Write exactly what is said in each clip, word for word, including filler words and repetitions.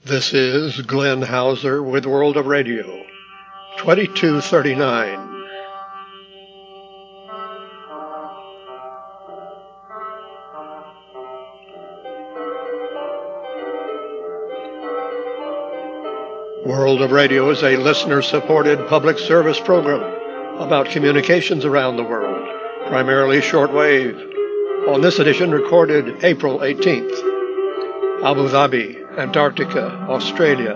This is Glenn Hauser with World of Radio, twenty-two thirty-nine. World of Radio is a listener-supported public service program about communications around the world, primarily shortwave. On this edition, recorded April eighteenth, Abu Dhabi, Antarctica, Australia,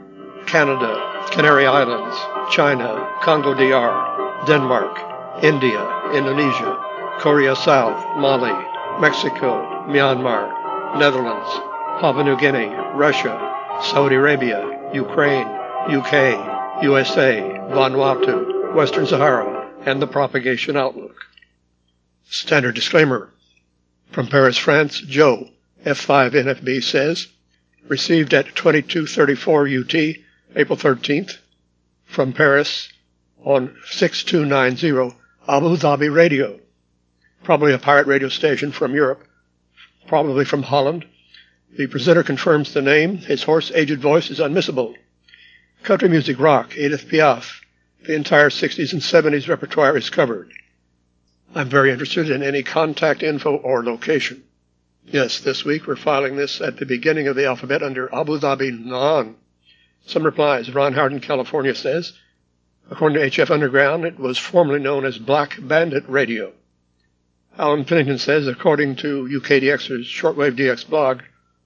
Canada, Canary Islands, China, Congo D R, Denmark, India, Indonesia, Korea South, Mali, Mexico, Myanmar, Netherlands, Papua New Guinea, Russia, Saudi Arabia, Ukraine, U K, U S A, Vanuatu, Western Sahara, and the propagation outlook. Standard disclaimer. From Paris, France, Joe, F five N F B says, received at twenty-two thirty-four U T, April thirteenth, from Paris on six two nine zero Abu Dhabi Radio. Probably a pirate radio station from Europe, probably from Holland. The presenter confirms the name. His hoarse, aged voice is unmissable. Country music, rock, Edith Piaf. The entire sixties and seventies repertoire is covered. I'm very interested in any contact info or location. Yes, this week we're filing this at the beginning of the alphabet under Abu Dhabi Naan. Some replies. Ron Howard in California says, according to H F Underground, it was formerly known as Black Bandit Radio. Alan Pennington says, according to U K D X's Shortwave D X blog,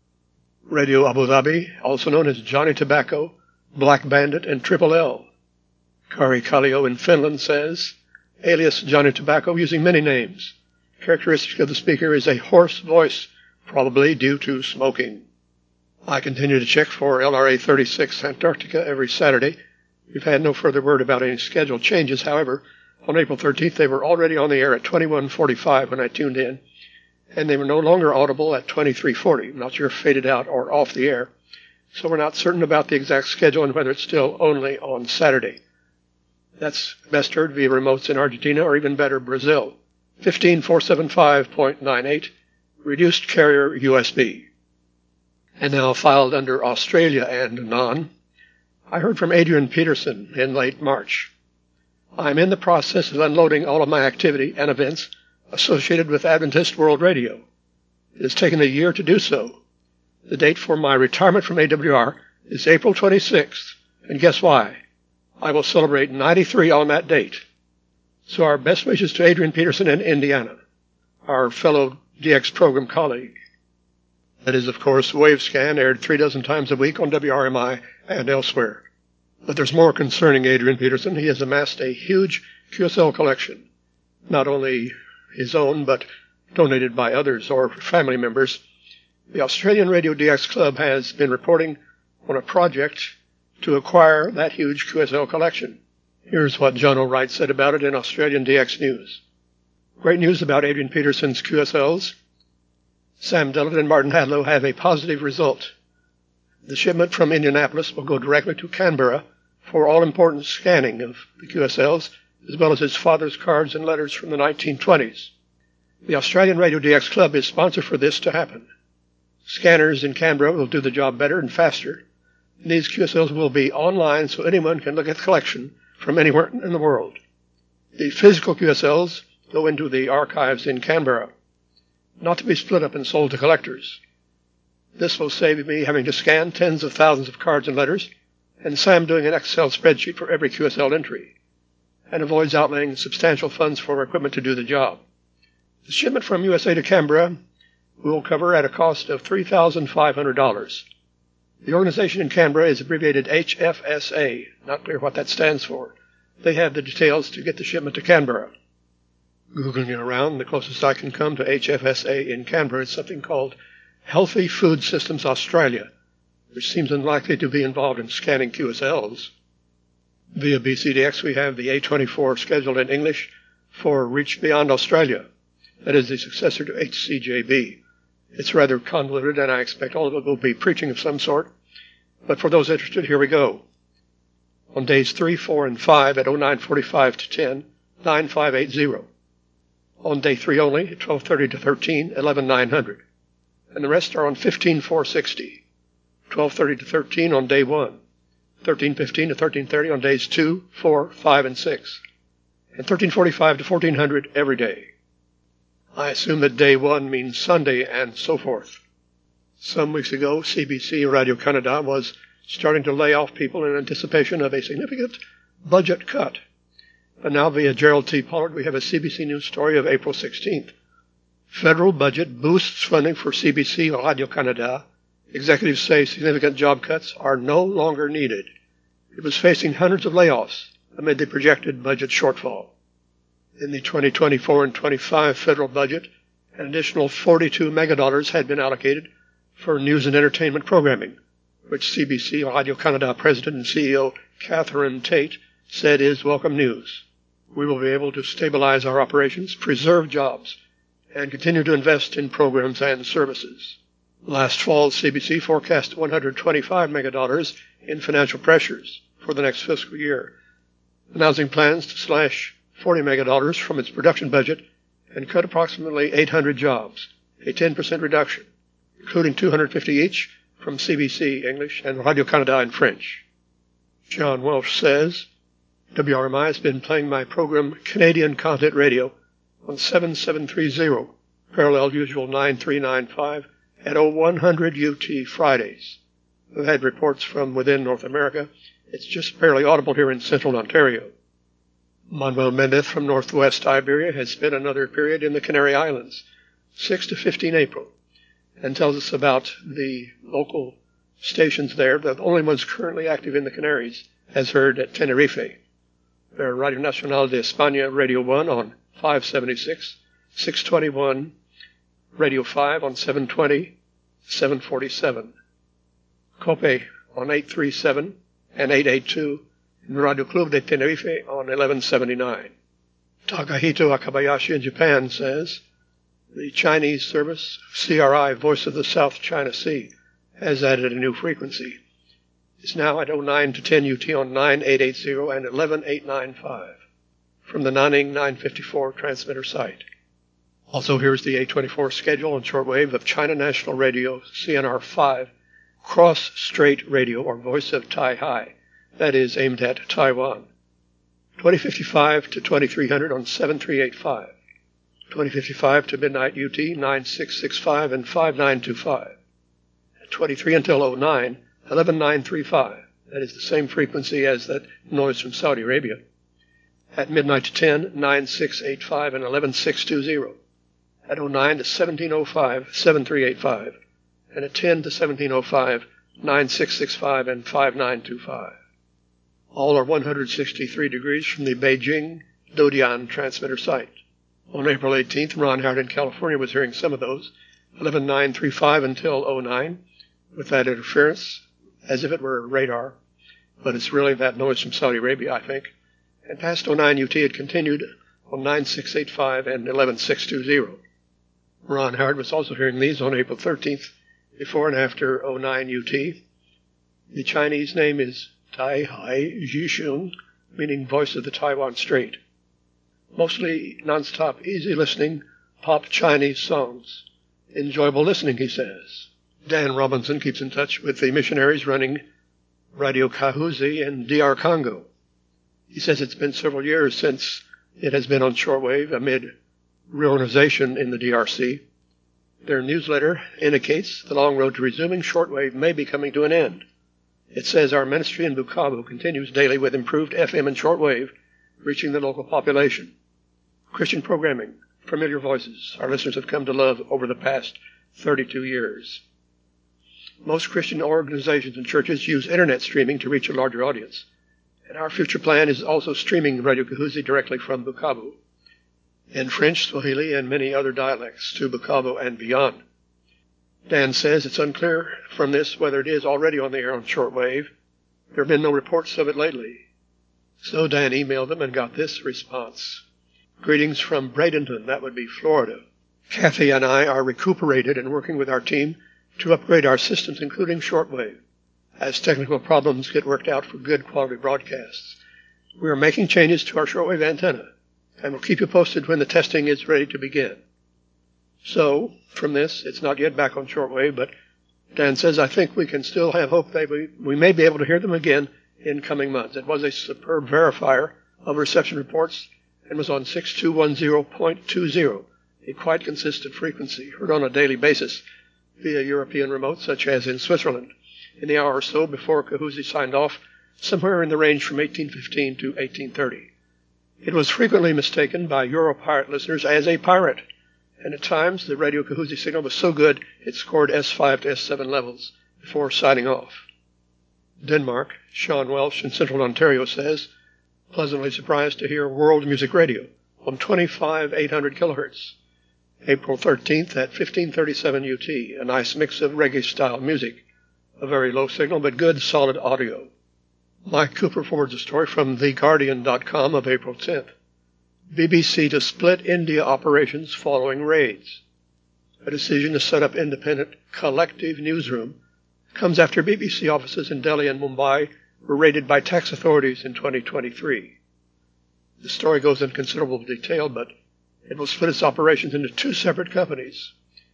Radio Abu Dhabi, also known as Johnny Tobacco, Black Bandit, and Triple L. Kari Kallio in Finland says, alias Johnny Tobacco using many names. Characteristic of the speaker is a hoarse voice, probably due to smoking. I continue to check for L R A thirty-six Antarctica every Saturday. We've had no further word about any schedule changes. However, on April thirteenth, they were already on the air at twenty-one forty-five when I tuned in, and they were no longer audible at twenty-three forty. I'm not sure if faded out or off the air, so we're not certain about the exact schedule and whether it's still only on Saturday. That's best heard via remotes in Argentina, or even better, Brazil. fifteen four seventy-five point nine eight, reduced carrier U S B. And now filed under Australia and non, I heard from Adrian Peterson in late March. I'm in the process of unloading all of my activity and events associated with Adventist World Radio. It has taken a year to do so. The date for my retirement from A W R is April twenty-sixth, and guess why? I will celebrate ninety-three on that date. So our best wishes to Adrian Peterson in Indiana, our fellow D X program colleague. That is, of course, Wavescan, aired three dozen times a week on W R M I and elsewhere. But there's more concerning Adrian Peterson. He has amassed a huge Q S L collection, not only his own, but donated by others or family members. The Australian Radio D X Club has been reporting on a project to acquire that huge Q S L collection. Here's what John O'Wright said about it in Australian D X News. Great news about Adrian Peterson's Q S Ls. Sam Dillard and Martin Hadlow have a positive result. The shipment from Indianapolis will go directly to Canberra for all-important scanning of the Q S Ls, as well as his father's cards and letters from the nineteen twenties. The Australian Radio D X Club is sponsor for this to happen. Scanners in Canberra will do the job better and faster. And these Q S Ls will be online so anyone can look at the collection from anywhere in the world. The physical Q S Ls go into the archives in Canberra, not to be split up and sold to collectors. This will save me having to scan tens of thousands of cards and letters, and Sam doing an Excel spreadsheet for every Q S L entry, and avoids outlaying substantial funds for equipment to do the job. The shipment from U S A to Canberra will cover at a cost of three thousand five hundred dollars. The organization in Canberra is abbreviated H F S A. Not clear what that stands for. They have the details to get the shipment to Canberra. Googling around, the closest I can come to H F S A in Canberra is something called Healthy Food Systems Australia, which seems unlikely to be involved in scanning Q S Ls. Via B C D X, we have the A twenty-four scheduled in English for Reach Beyond Australia. That is the successor to H C J B. It's rather convoluted, and I expect all of it will be preaching of some sort. But for those interested, here we go. On days three, four, and five at oh nine forty-five to ten, nine five eight zero. On day three only, at twelve thirty to thirteen, eleven nine hundred. And the rest are on fifteen four sixty, twelve thirty to thirteen on day one, thirteen fifteen to thirteen thirty on days two, four, five, and six, and thirteen forty-five to fourteen hundred every day. I assume that day one means Sunday and so forth. Some weeks ago, C B C Radio-Canada was starting to lay off people in anticipation of a significant budget cut. But now via Gerald T. Pollard, we have a C B C News story of April sixteenth. Federal budget boosts funding for C B C Radio-Canada. Executives say significant job cuts are no longer needed. It was facing hundreds of layoffs amid the projected budget shortfall. In the twenty twenty-four and twenty-five federal budget, an additional forty-two megadollars had been allocated for news and entertainment programming, which C B C Radio-Canada President and C E O Catherine Tate said is welcome news. We will be able to stabilize our operations, preserve jobs, and continue to invest in programs and services. Last fall, C B C forecast one hundred twenty-five megadollars in financial pressures for the next fiscal year, announcing plans to slash forty megadollars from its production budget and cut approximately eight hundred jobs, a ten percent reduction, including two hundred fifty each from C B C English and Radio-Canada in French. John Welsh says, W R M I has been playing my program Canadian Content Radio on seven seven three zero, parallel usual nine three nine five, at oh one hundred U T Fridays. We've had reports from within North America. It's just barely audible here in central Ontario. Manuel Mendez from northwest Iberia has spent another period in the Canary Islands, six to fifteen April, and tells us about the local stations there, the only ones currently active in the Canaries, as heard at Tenerife. They're Radio Nacional de España Radio one on five seventy-six, six twenty-one, Radio five on seven twenty, seven forty-seven, COPE on eight thirty-seven and eight eighty-two, and Radio Club de Tenerife on eleven seventy-nine. Takahito Akabayashi in Japan says, the Chinese service, C R I, Voice of the South China Sea, has added a new frequency. It's now at oh nine to ten U T on nine eight eighty and eleven eight ninety-five from the Nanning nine fifty-four transmitter site. Also, here's the eight twenty-four schedule on shortwave of China National Radio C N R five, Cross Strait Radio, or Voice of Tai-Hai, that is aimed at Taiwan. twenty fifty-five to twenty-three hundred on seven three eight five, twenty fifty-five to midnight U T nine six six five and five nine two five, at twenty-three until oh nine, eleven nine thirty-five, that is the same frequency as that noise from Saudi Arabia. At midnight to ten, nine six eight five and eleven six twenty. At oh nine to seventeen oh five, seven three eight five, and at ten to seventeen oh five, nine six six five and five nine two five. All are one hundred sixty-three degrees from the Beijing Dodian transmitter site. On April eighteenth, Ron Howard in California was hearing some of those, eleven nine thirty-five until oh nine, with that interference, as if it were radar, but it's really that noise from Saudi Arabia, I think. And past oh nine U T, it continued on nine six eight five and eleven six twenty. Ron Howard was also hearing these on April thirteenth, before and after oh nine U T. The Chinese name is Tai-Hai Jishun, meaning Voice of the Taiwan Strait. Mostly non-stop, easy listening, pop Chinese songs. Enjoyable listening, he says. Dan Robinson keeps in touch with the missionaries running Radio Kahuzi in D R Congo. He says it's been several years since it has been on shortwave amid reorganization in the D R C. Their newsletter indicates the long road to resuming shortwave may be coming to an end. It says our ministry in Bukavu continues daily with improved F M and shortwave, reaching the local population. Christian programming, familiar voices our listeners have come to love over the past thirty-two years. Most Christian organizations and churches use internet streaming to reach a larger audience, and our future plan is also streaming Radio Kahuzi directly from Bukavu, in French, Swahili, and many other dialects to Bukavu and beyond. Dan says it's unclear from this whether it is already on the air on shortwave. There have been no reports of it lately. So Dan emailed them and got this response. Greetings from Bradenton, that would be Florida. Kathy and I are recuperated and working with our team to upgrade our systems, including shortwave, as technical problems get worked out for good quality broadcasts. We are making changes to our shortwave antenna, and we'll keep you posted when the testing is ready to begin. So, from this, it's not yet back on shortwave, but Dan says, I think we can still have hope that we, we may be able to hear them again in coming months. It was a superb verifier of reception reports and was on six two one zero point two zero, a quite consistent frequency heard on a daily basis via European remotes, such as in Switzerland, in the hour or so before Kahoozie signed off, somewhere in the range from eighteen fifteen to eighteen thirty. It was frequently mistaken by Europirate listeners as a pirate, and at times the Radio Kahoozie signal was so good it scored S five to S seven levels before signing off. Denmark, Sean Welsh in Central Ontario says, pleasantly surprised to hear World Music Radio on twenty-five eight hundred kilohertz. April thirteenth at fifteen thirty-seven U T, a nice mix of reggae-style music, a very low signal but good solid audio. Mike Cooper forwards a story from the guardian dot com of April tenth. B B C to split India operations following raids. A decision to set up independent collective newsroom comes after B B C offices in Delhi and Mumbai were raided by tax authorities in twenty twenty-three. The story goes in considerable detail, but it will split its operations into two separate companies.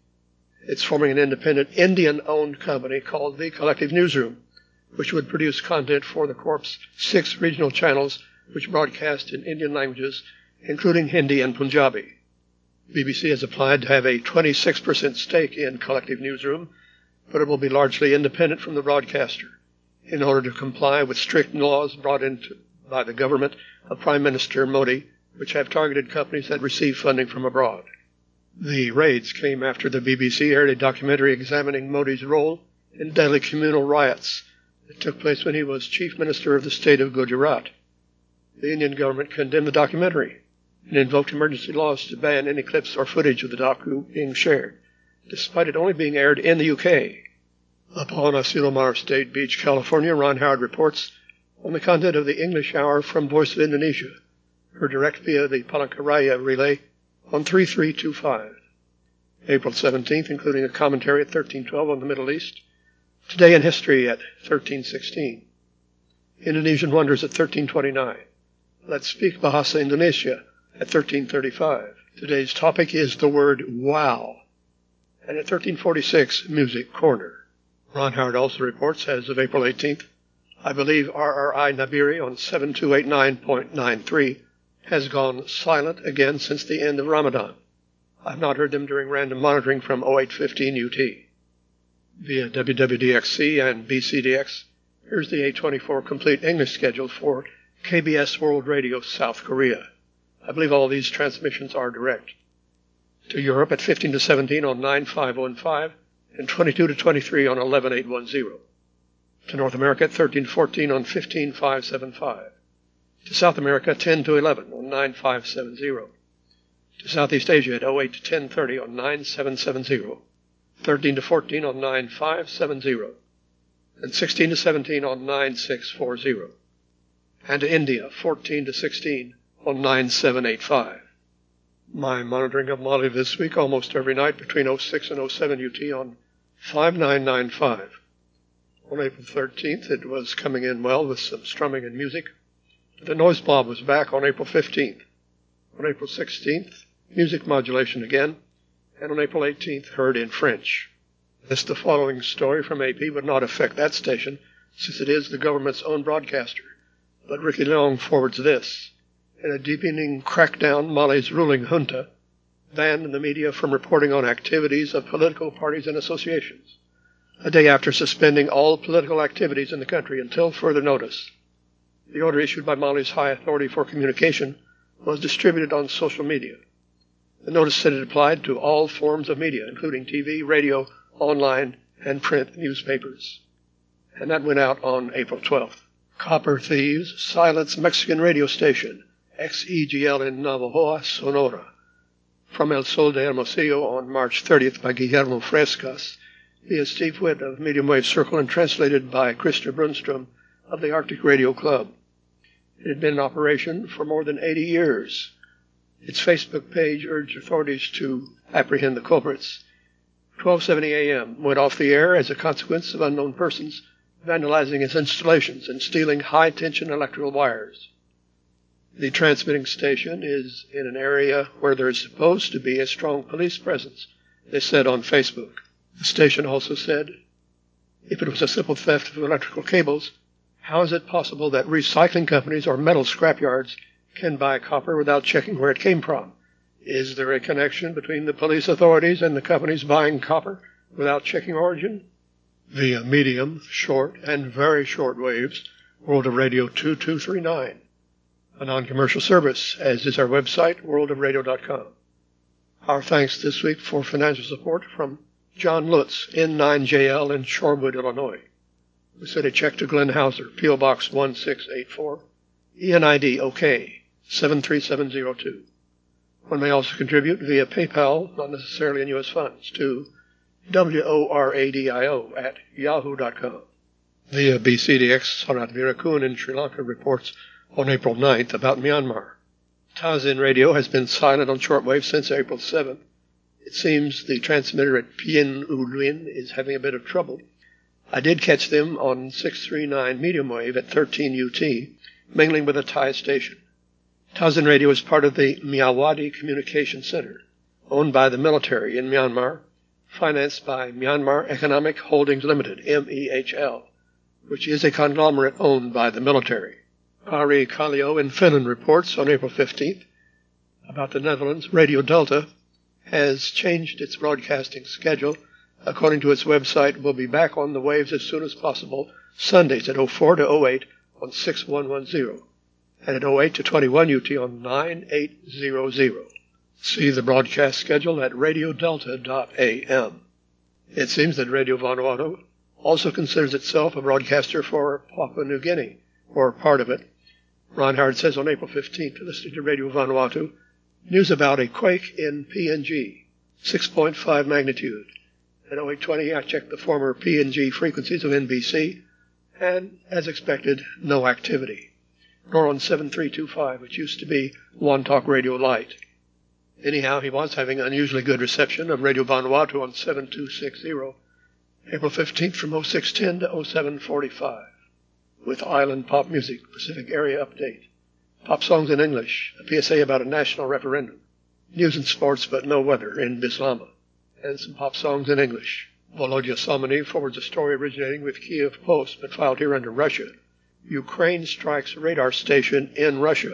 It's forming an independent Indian-owned company called the Collective Newsroom, which would produce content for the Corp's six regional channels which broadcast in Indian languages, including Hindi and Punjabi. B B C has applied to have a twenty-six percent stake in Collective Newsroom, but it will be largely independent from the broadcaster in order to comply with strict laws brought into by the government of Prime Minister Modi, which have targeted companies that receive funding from abroad. The raids came after the B B C aired a documentary examining Modi's role in Delhi communal riots that took place when he was Chief Minister of the state of Gujarat. The Indian government condemned the documentary and invoked emergency laws to ban any clips or footage of the docu being shared, despite it only being aired in the U K. Upon Asilomar State Beach, California, Ron Howard reports on the content of the English Hour from Voice of Indonesia, heard direct via the Palangkaraya relay on three three two five. April seventeenth, including a commentary at thirteen twelve on the Middle East. Today in History at thirteen sixteen. Indonesian Wonders at thirteen twenty-nine. Let's Speak Bahasa Indonesia at thirteen thirty-five. Today's topic is the word wow. And at thirteen forty-six, Music Corner. Ron Howard also reports, as of April eighteenth, I believe R R I Nabiri on seven two eight nine point nine three has gone silent again since the end of Ramadan. I've not heard them during random monitoring from oh eight fifteen U T. Via W W D X C and B C D X, here's the eight twenty-four complete English schedule for K B S World Radio South Korea. I believe all these transmissions are direct. To Europe at fifteen to seventeen on nine five one five and twenty-two to twenty-three on eleven eight one zero. To North America at thirteen to fourteen on fifteen five seven five. To South America ten to eleven on nine five seven zero. To Southeast Asia at oh eight to ten thirty on nine seven seven zero. thirteen to fourteen on nine five seven zero. And sixteen to seventeen on nine six four zero. And to India fourteen to sixteen on nine seven eight five. My monitoring of Mali this week almost every night between oh six and oh seven U T on five nine nine five. On April thirteenth, it was coming in well with some strumming and music. The noise blob was back on April fifteenth. On April sixteenth, music modulation again. And on April eighteenth, heard in French. This the following story from A P would not affect that station, since it is the government's own broadcaster. But Ricky Long forwards this. In a deepening crackdown, Mali's ruling junta banned the media from reporting on activities of political parties and associations, a day after suspending all political activities in the country until further notice. The order issued by Mali's High Authority for Communication was distributed on social media. The notice said it applied to all forms of media, including T V, radio, online, and print newspapers. And that went out on April twelfth. Copper thieves silence Mexican radio station, X E G L in Navojoa, Sonora. From El Sol de Hermosillo on March thirtieth by Guillermo Frescas, via Steve Witt of Medium Wave Circle and translated by Krista Brunstrom of the Arctic Radio Club. It had been in operation for more than eighty years. Its Facebook page urged authorities to apprehend the culprits. twelve seventy a.m. went off the air as a consequence of unknown persons vandalizing its installations and stealing high-tension electrical wires. The transmitting station is in an area where there is supposed to be a strong police presence, they said on Facebook. The station also said, If it was a simple theft of electrical cables, how is it possible that recycling companies or metal scrapyards can buy copper without checking where it came from? Is there a connection between the police authorities and the companies buying copper without checking origin? Via medium, short, and very short waves, World of Radio two two three nine. A non-commercial service, as is our website, world of radio dot com. Our thanks this week for financial support from John Lutz, N nine J L in Shorewood, Illinois. We sent a check to Glenn Hauser, P O Box one six eight four, E N I D OK seven three seven zero two. One may also contribute via PayPal, not necessarily in U S funds, to W-O-R-A-D-I-O at yahoo dot com. Via B C D X, Sarat Virakun in Sri Lanka reports on April ninth about Myanmar. Tazin Radio has been silent on shortwave since April seventh. It seems the transmitter at Pien U Luen is having a bit of trouble. I did catch them on six three nine medium wave at thirteen U T, mingling with a Thai station. Tazin Radio is part of the Myawaddy Communication Center, owned by the military in Myanmar, financed by Myanmar Economic Holdings Limited, M E H L, which is a conglomerate owned by the military. Ari Kallio in Finland reports on April fifteenth about the Netherlands. Radio Delta has changed its broadcasting schedule. According to its website, we'll be back on the waves as soon as possible, Sundays at oh four to oh eight on six one one zero, and at oh eight to twenty-one U T on nine eight hundred. See the broadcast schedule at radio delta dot a m. It seems that Radio Vanuatu also considers itself a broadcaster for Papua New Guinea, or part of it. Ron Howard says on April fifteenth, listening to Radio Vanuatu, news about a quake in P N G, six point five magnitude. At oh eight twenty, I checked the former P N G frequencies of N B C, and, as expected, no activity. Nor on seven three two five, which used to be One Talk Radio Light. Anyhow, he was having unusually good reception of Radio Vanuatu on seven two six zero, April fifteenth from oh six ten to oh seven forty-five, with island pop music, Pacific Area Update, pop songs in English, a P S A about a national referendum, news and sports but no weather in Bislama, and some pop songs in English. Volodya Somony forwards a story originating with Kiev Post but filed here under Russia. Ukraine strikes radar station in Russia.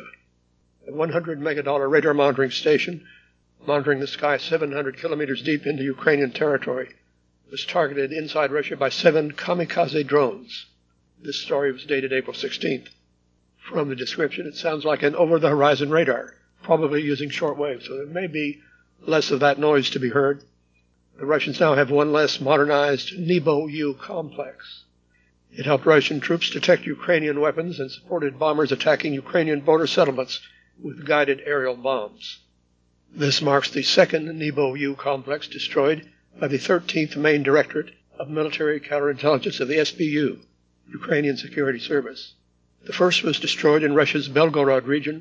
A one hundred megadollar radar monitoring station, monitoring the sky seven hundred kilometers deep into Ukrainian territory, was targeted inside Russia by seven kamikaze drones. This story was dated April sixteenth. From the description, it sounds like an over-the-horizon radar, probably using shortwave, so there may be less of that noise to be heard. The Russians now have one less modernized Nebo-U complex. It helped Russian troops detect Ukrainian weapons and supported bombers attacking Ukrainian border settlements with guided aerial bombs. This marks the second Nebo-U complex destroyed by the thirteenth Main Directorate of Military Counterintelligence of the S B U, Ukrainian Security Service. The first was destroyed in Russia's Belgorod region,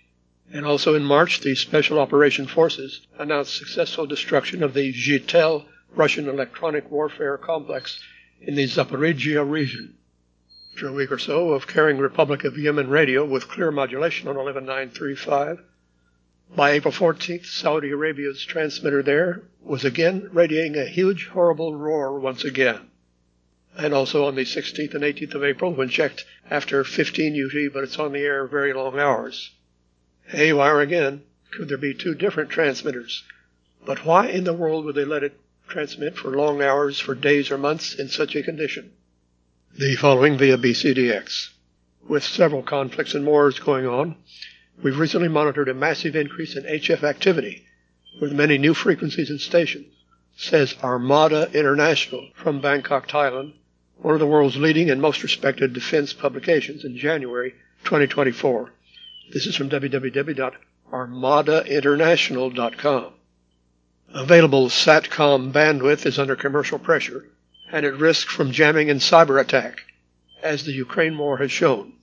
and also in March the Special Operation Forces announced successful destruction of the Zhitel Russian electronic warfare complex in the Zaporizhia region. After a week or so of carrying Republic of Yemen radio with clear modulation on eleven nine thirty-five, by April fourteenth, Saudi Arabia's transmitter there was again radiating a huge, horrible roar once again. And also on the sixteenth and eighteenth of April, when checked after fifteen U T, but it's on the air very long hours. Haywire again. Could there be two different transmitters? But why in the world would they let it transmit for long hours, for days or months, in such a condition? The following via B C D X. With several conflicts and wars going on, we've recently monitored a massive increase in H F activity, with many new frequencies and stations, says Armada International from Bangkok, Thailand, one of the world's leading and most respected defense publications in January twenty twenty-four. This is from w w w dot armada international dot com. Available SATCOM bandwidth is under commercial pressure and at risk from jamming and cyber attack, as the Ukraine war has shown.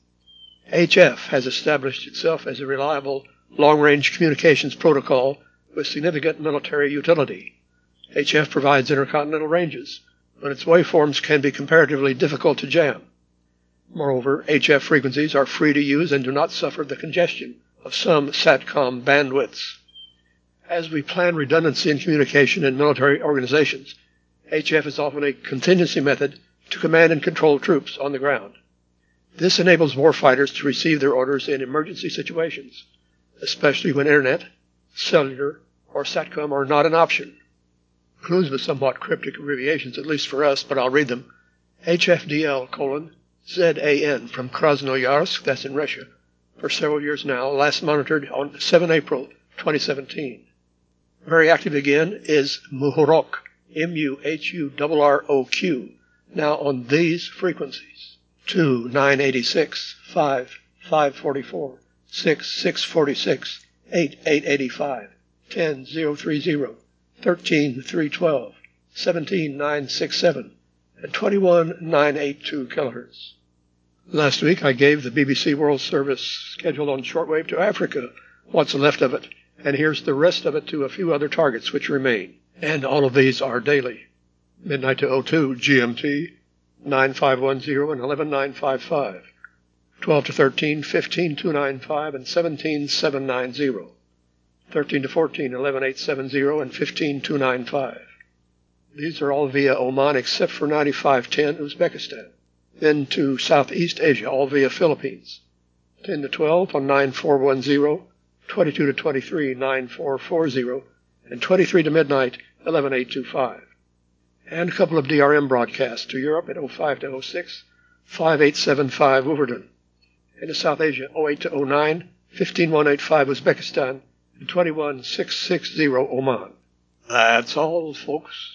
H F has established itself as a reliable long-range communications protocol with significant military utility. H F provides intercontinental ranges, but its waveforms can be comparatively difficult to jam. Moreover, H F frequencies are free to use and do not suffer the congestion of some SATCOM bandwidths. As we plan redundancy in communication in military organizations, H F is often a contingency method to command and control troops on the ground. This enables warfighters to receive their orders in emergency situations, especially when internet, cellular, or SATCOM are not an option. Includes with somewhat cryptic abbreviations, at least for us, but I'll read them. H F D L colon Z A N from Krasnoyarsk, that's in Russia, for several years now, last monitored on the seventh of April twenty seventeen. Very active again is Muhorok, M U H U R R O Q, now on these frequencies: two nine eighty-six, five five forty-four, six six forty-six, eight eight eighty-five, ten zero thirty, thirteen three twelve, seventeen nine sixty-seven, and twenty-one nine eighty-two kilohertz. Last week I gave the B B C World Service schedule on shortwave to Africa, what's left of it, and here's the rest of it to a few other targets which remain. And all of these are daily. Midnight to oh two G M T, nine five one zero and eleven nine fifty-five. twelve to thirteen, fifteen two ninety-five and seventeen seven ninety. thirteen to fourteen, eleven eight seventy and fifteen two ninety-five. These are all via Oman except for ninety-five ten Uzbekistan. Then to Southeast Asia, all via Philippines. ten to twelve on nine four one zero, twenty-two to twenty-three, nine four four zero, and twenty-three to midnight, eleven eight twenty-five. And a couple of D R M broadcasts to Europe at oh five to oh six, five eight seven five Wolverton. And to South Asia, oh eight to oh nine, fifteen one eighty-five Uzbekistan, and twenty-one six sixty Oman. That's all, folks.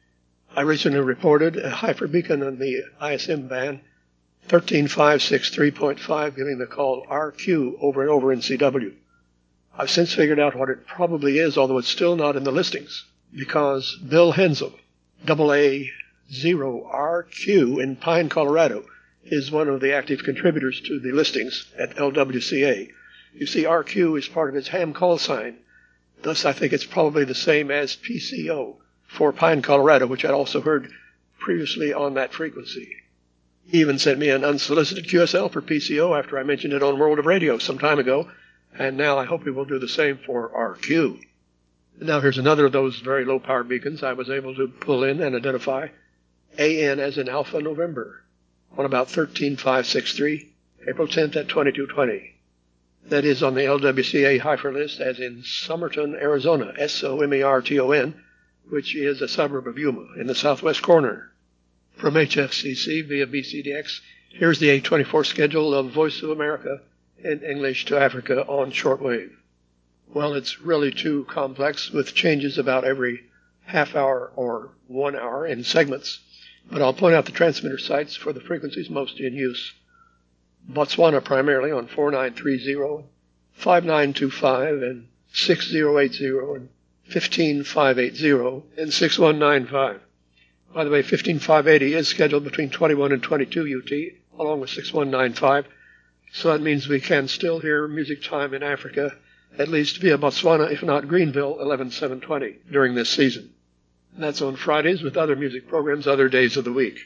I recently reported a hyperbeacon on the I S M band, thirteen five sixty-three point five, giving the call R Q over and over in C W. I've since figured out what it probably is, although it's still not in the listings, because Bill Hensel, double A zero R Q in Pine, Colorado, is one of the active contributors to the listings at L W C A. You see, R Q is part of its ham call sign. Thus, I think it's probably the same as P C O for Pine, Colorado, which I'd also heard previously on that frequency. He even sent me an unsolicited Q S L for P C O after I mentioned it on World of Radio some time ago, and now I hope he will do the same for R Q. Now here's another of those very low-power beacons I was able to pull in and identify, A N as in Alpha November, on about thirteen five sixty-three, April tenth at twenty-two twenty. That is on the L W C A Heifer list as in Somerton, Arizona, S O M E R T O N, which is a suburb of Yuma in the southwest corner. From H F C C via B C D X, here's the eight twenty-four schedule of Voice of America in English to Africa on shortwave. Well, it's really too complex with changes about every half hour or one hour in segments, but I'll point out the transmitter sites for the frequencies most in use. Botswana primarily on four nine three zero, five nine two five, and six zero eight zero, and fifteen five eighty, and six one nine five. By the way, fifteen five eighty is scheduled between twenty-one and twenty-two U T, along with six one nine five, so that means we can still hear music time in Africa, at least via Botswana, if not Greenville, eleven seven twenty, during this season. And that's on Fridays with other music programs other days of the week.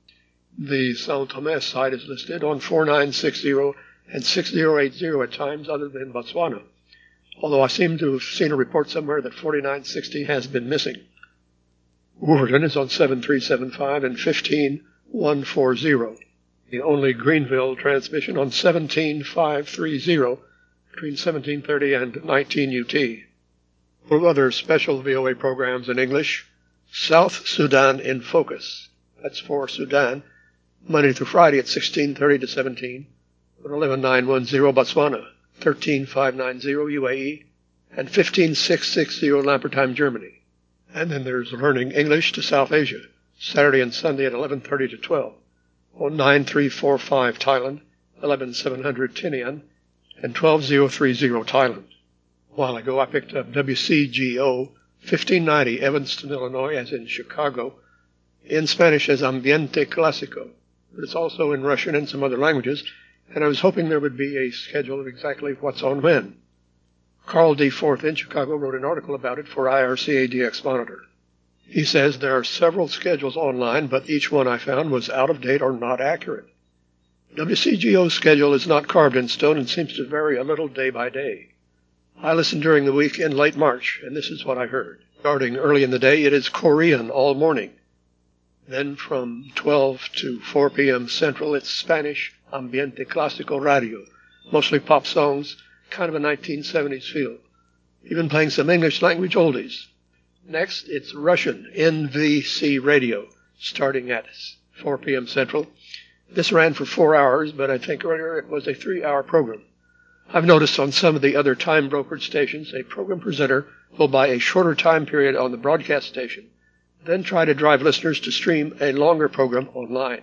The Sao Tome site is listed on four nine six zero and six zero eight zero at times other than Botswana, although I seem to have seen a report somewhere that forty-nine sixty has been missing. Wolverton is on seven three seven five and fifteen one forty, the only Greenville transmission on seventeen five thirty between seventeen thirty and nineteen U T. For other special V O A programs in English, South Sudan in Focus, that's for Sudan, Monday through Friday at sixteen thirty to seventeen, eleven nine ten Botswana, thirteen five ninety U A E, and fifteen six sixty Lampertheim, Germany. And then there's Learning English to South Asia, Saturday and Sunday at eleven thirty to twelve, on nine three four five Thailand, eleven seven hundred Tinian, and twelve thousand thirty Thailand. A while ago I picked up W C G O fifteen ninety Evanston, Illinois, as in Chicago, in Spanish as Ambiente Clásico, but it's also in Russian and some other languages, and I was hoping there would be a schedule of exactly what's on when. Carl D. Forth in Chicago wrote an article about it for I R C A D X Monitor. He says there are several schedules online, but each one I found was out of date or not accurate. W C G O's schedule is not carved in stone and seems to vary a little day by day. I listened during the week in late March, and this is what I heard. Starting early in the day, it is Korean all morning. Then from twelve to four p.m. Central, it's Spanish Ambiente Clásico Radio, mostly pop songs, kind of a nineteen seventies feel, even playing some English language oldies. Next, it's Russian N V C Radio, starting at four p.m. Central. This ran for four hours, but I think earlier it was a three-hour program. I've noticed on some of the other time-brokered stations, a program presenter will buy a shorter time period on the broadcast station, then try to drive listeners to stream a longer program online.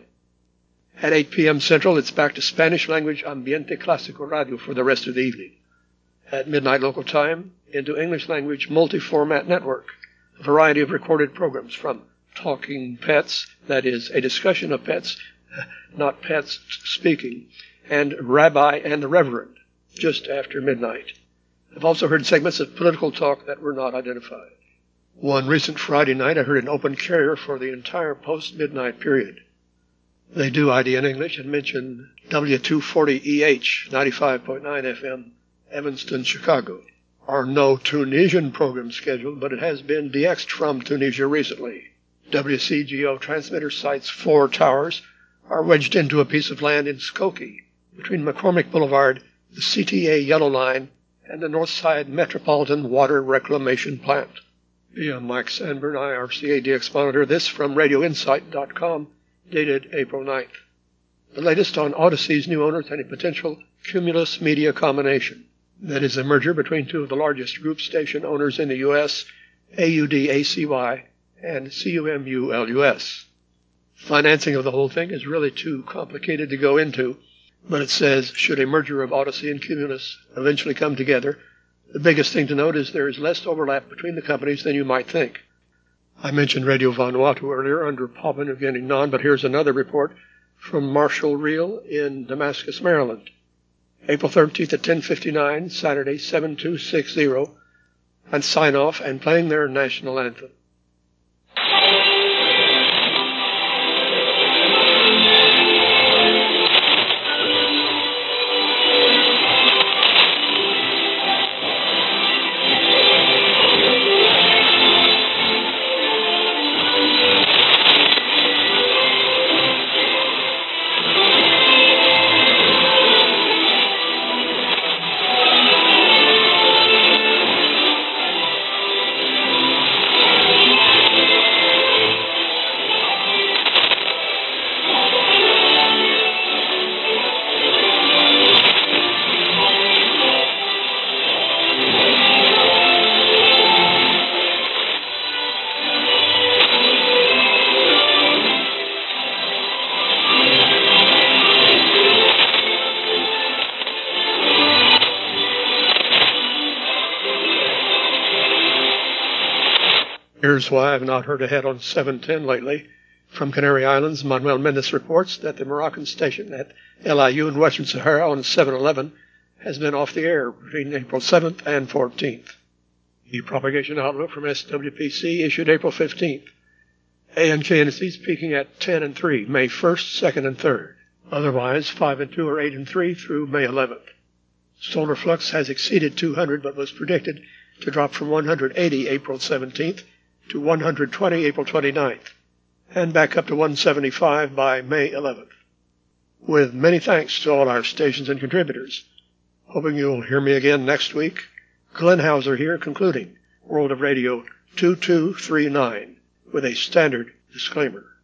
At eight p.m. Central, it's back to Spanish-language Ambiente Clásico Radio for the rest of the evening. At midnight local time, into English-language multi-format network, a variety of recorded programs from Talking Pets, that is, a discussion of pets, not pets speaking, and Rabbi and the Reverend, just after midnight. I've also heard segments of political talk that were not identified. One recent Friday night, I heard an open carrier for the entire post-midnight period. They do I D in English and mention W two forty E H, ninety-five point nine F M, Evanston, Chicago. Are no Tunisian program scheduled, but it has been D X'd from Tunisia recently. W C G O transmitter site's four towers are wedged into a piece of land in Skokie, between McCormick Boulevard, the C T A Yellow Line, and the Northside Metropolitan Water Reclamation Plant. Via Mike Sandburn, I R C A D X Monitor, this from radio insight dot com, dated April ninth. The latest on Odyssey's new owners and a potential Cumulus Media combination. That is a merger between two of the largest group station owners in the U S, A U D A C Y and C U M U L U S. Financing of the whole thing is really too complicated to go into, but it says, should a merger of Odyssey and Cumulus eventually come together, the biggest thing to note is there is less overlap between the companies than you might think. I mentioned Radio Vanuatu earlier under Papua New Guinea Non, but here's another report from Marshall Reel in Damascus, Maryland. April thirteenth at ten fifty-nine, Saturday, seven two six zero, and sign off and playing their national anthem. Here's why I've not heard ahead on seven ten lately. From Canary Islands, Manuel Mendes reports that the Moroccan station at L I U in Western Sahara on seven eleven has been off the air between April seventh and fourteenth. The propagation outlook from S W P C issued April fifteenth. A N K indices peaking at ten and three, May first, second, and third. Otherwise, five and two or eight and three through May eleventh. Solar flux has exceeded two hundred, but was predicted to drop from one hundred eighty April seventeenth to one hundred twenty April twenty-ninth, and back up to one seventy-five by May eleventh. With many thanks to all our stations and contributors. Hoping you'll hear me again next week. Glenn Hauser here, concluding World of Radio two two three nine with a standard disclaimer.